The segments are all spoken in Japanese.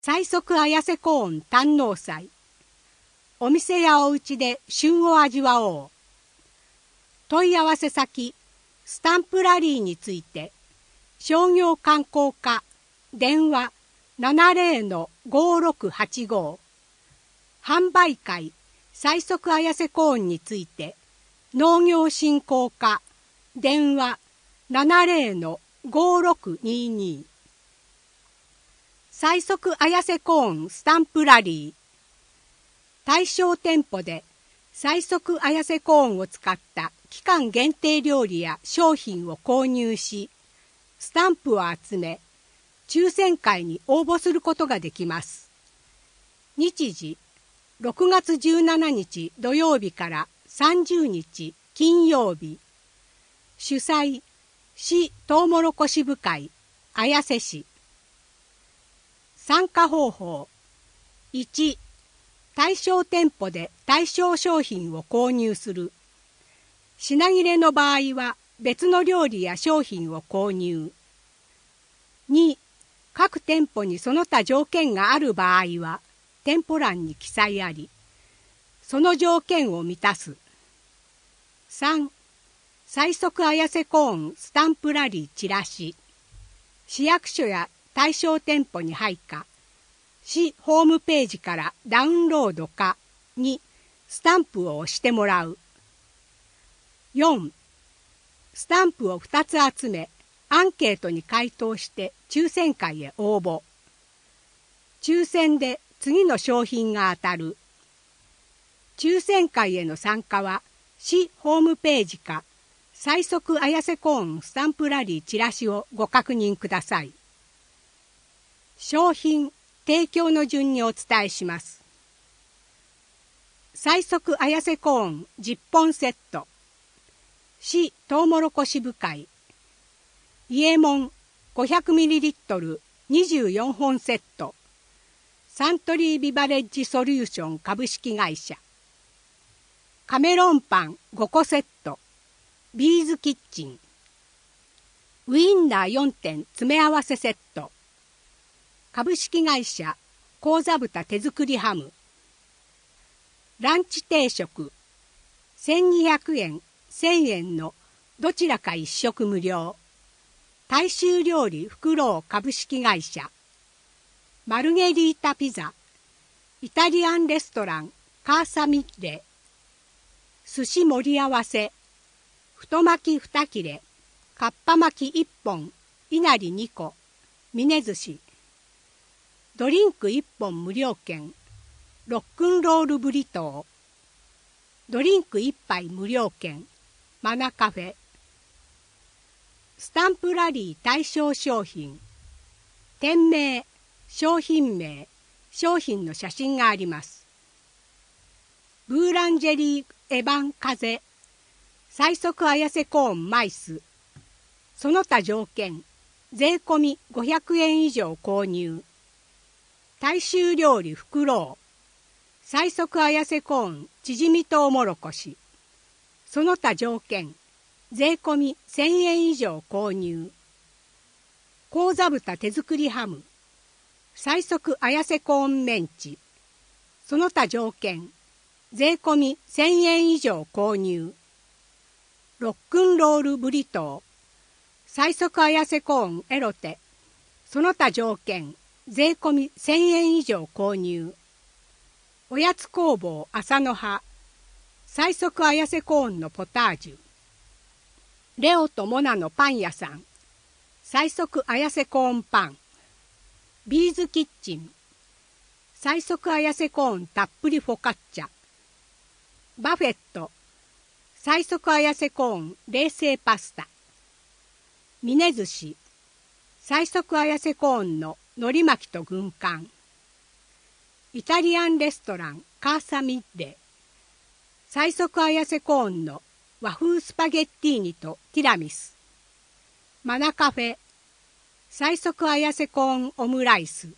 最速綾瀬コーン堪能祭。お店やお家で旬を味わおう。問い合わせ先、スタンプラリーについて、商業観光課、電話 70-5685。販売会、最速綾瀬コーンについて、農業振興課、電話 70-5622。最速綾瀬コーンスタンプラリー。対象店舗で最速綾瀬コーンを使った期間限定料理や商品を購入し、スタンプを集め、抽選会に応募することができます。日時、6月17日土曜日から30日金曜日。主催、市トウモロコシ部会、綾瀬市。参加方法。1、対象店舗で対象商品を購入する。品切れの場合は別の料理や商品を購入。2、各店舗にその他条件がある場合は店舗欄に記載あり、その条件を満たす。3、最速綾瀬コーンスタンプラリーチラシ。市役所や対象店舗に配下、市ホームページからダウンロードかにスタンプを押してもらう。4、スタンプを2つ集め、アンケートに回答して抽選会へ応募。抽選で次の商品が当たる。抽選会への参加は市ホームページか最速綾瀬コーンスタンプラリーチラシをご確認ください。商品提供の順にお伝えします。最速綾瀬コーン10本セット。市トウモロコシ部会。伊右衛門 500ml24 本セット。サントリービバレッジソリューション株式会社。カメロンパン5個セット。ビーズキッチン。ウインナー4点詰め合わせセット。株式会社高座豚手作りハム。ランチ定食1200円1000円のどちらか1食無料。大衆料理フクロウ株式会社。マルゲリータピザ。イタリアンレストランカーサミッレ。寿司盛り合わせ。太巻き2切れ。かっぱ巻き1本。いなり2個。峰寿司。ドリンク1本無料券。ロックンロールブリトー。ドリンク1杯無料券。マナカフェ。スタンプラリー対象商品。店名、商品名、商品の写真があります。ブーランジェリーエバン風。最速綾瀬コーンマイス。その他条件。税込み500円以上購入。大衆料理フクロウ。最速綾瀬コーンチヂミトウモロコシ。その他条件。税込み1000円以上購入。高座豚手作りハム。最速綾瀬コーンメンチ。その他条件。税込み1000円以上購入。ロックンロールブリトー。最速綾瀬コーンエロテ。その他条件。税込み1000円以上購入。おやつ工房朝の葉。最速綾瀬コーンのポタージュ。レオとモナのパン屋さん。最速綾瀬コーンパン。ビーズキッチン。最速綾瀬コーンたっぷりフォカッチャ。バフェット。最速綾瀬コーン冷製パスタ。峰寿司。最速綾瀬コーンの海苔巻きと軍艦。イタリアンレストランカーサミッレ。最速綾瀬コーンの和風スパゲッティーニとティラミス。マナカフェ。最速綾瀬コーンオムライス。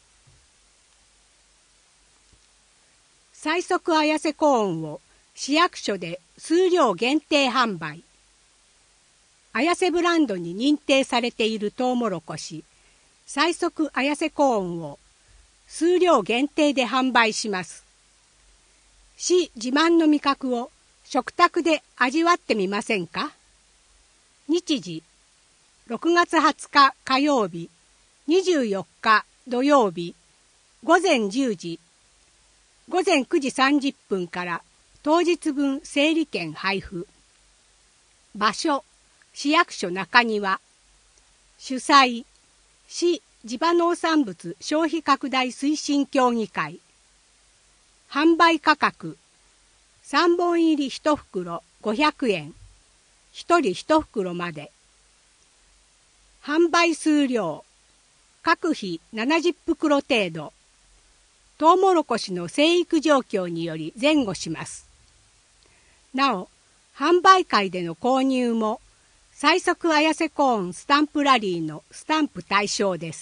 最速綾瀬コーンを市役所で数量限定販売。綾瀬ブランドに認定されているトウモロコシ、最速綾瀬コーンを数量限定で販売します。市自慢の味覚を食卓で味わってみませんか。日時6月20日火曜日、24日土曜日、午前10時、午前9時30分から当日分整理券配布。場所、市役所中庭。主催、市地場農産物消費拡大推進協議会。販売価格、3本入り1袋500円、1人1袋まで。販売数量、各日70袋程度。トウモロコシの生育状況により前後します。なお、販売会での購入も、最速綾瀬コーンスタンプラリーのスタンプ対象です。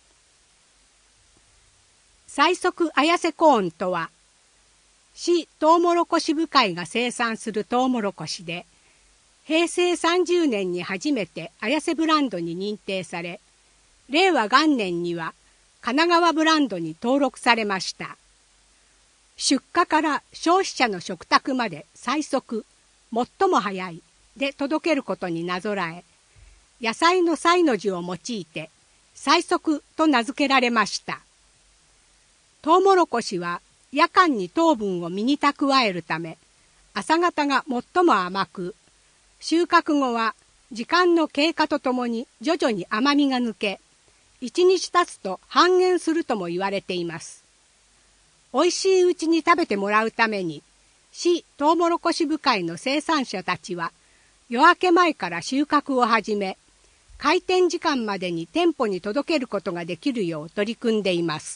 最速綾瀬コーンとは、市トウモロコシ部会が生産するトウモロコシで、平成30年に初めて綾瀬ブランドに認定され、令和元年には神奈川ブランドに登録されました。出荷から消費者の食卓まで最速、最も早いで届けることになぞらえ、野菜の菜の字を用いて最速と名付けられました。トウモロコシは夜間に糖分を実に蓄えるため、朝方が最も甘く、収穫後は時間の経過とともに徐々に甘みが抜け、1日経つと半減するとも言われています。美味しいうちに食べてもらうために、市トウモロコシ部会の生産者たちは、夜明け前から収穫を始め、開店時間までに店舗に届けることができるよう取り組んでいます。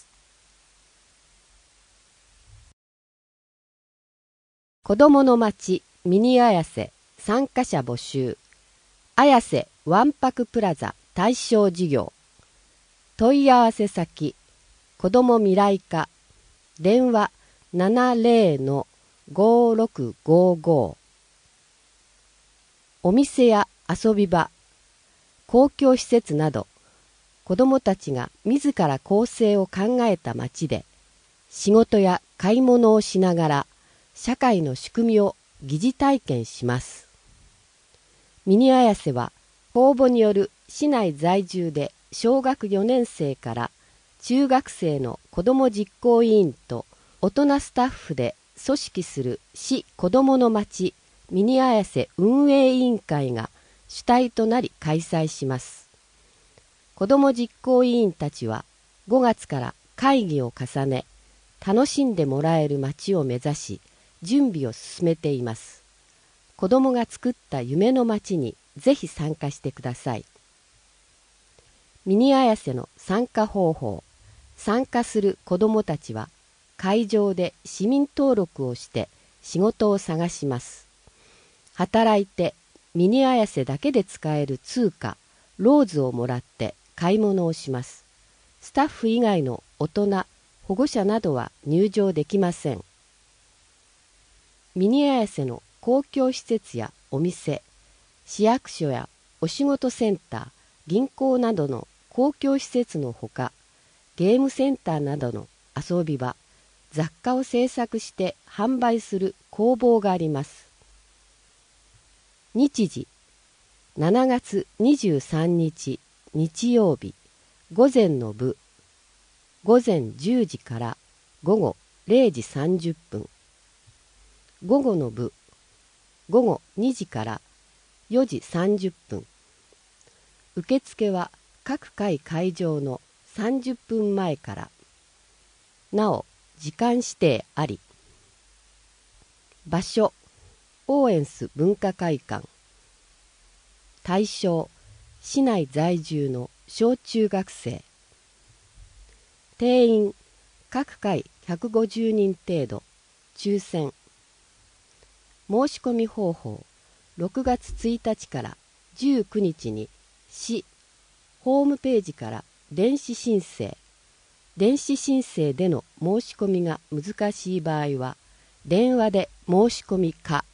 子どもの町ミニ綾瀬参加者募集。綾瀬わんぱくプラザ対象事業。問い合わせ先子ども未来課電話 70-5655。 お店や遊び場、公共施設など子どもたちが自ら構成を考えた町で仕事や買い物をしながら社会の仕組みを疑似体験します。ミニ綾瀬は公募による市内在住で小学4年生から中学生の子ども実行委員と大人スタッフで組織する市子どもの町ミニ綾瀬運営委員会が主体となり開催します。子ども実行委員たちは5月から会議を重ね、楽しんでもらえる町を目指し準備を進めています。子どもが作った夢の町にぜひ参加してください。ミニ綾瀬の参加方法。参加する子どもたちは会場で市民登録をして仕事を探します。働いてミニ綾瀬だけで使える通貨ローズをもらって買い物をします。スタッフ以外の大人、保護者などは入場できません。ミニ綾瀬の公共施設やお店、市役所やお仕事センター、銀行などの公共施設のほか、ゲームセンターなどの遊び場、雑貨を制作して販売する工房があります。日時、7月23日日曜日、午前の部、午前10時から午後0時30分。午後の部、午後2時から4時30分。受付は各回会場の30分前から。なお、時間指定あり。場所、オーエンス文化会館。対象、市内在住の小中学生。定員、各回150人程度。抽選。申し込み方法、6月1日から19日に市ホームページから電子申請での申し込みが難しい場合は電話で申し込みか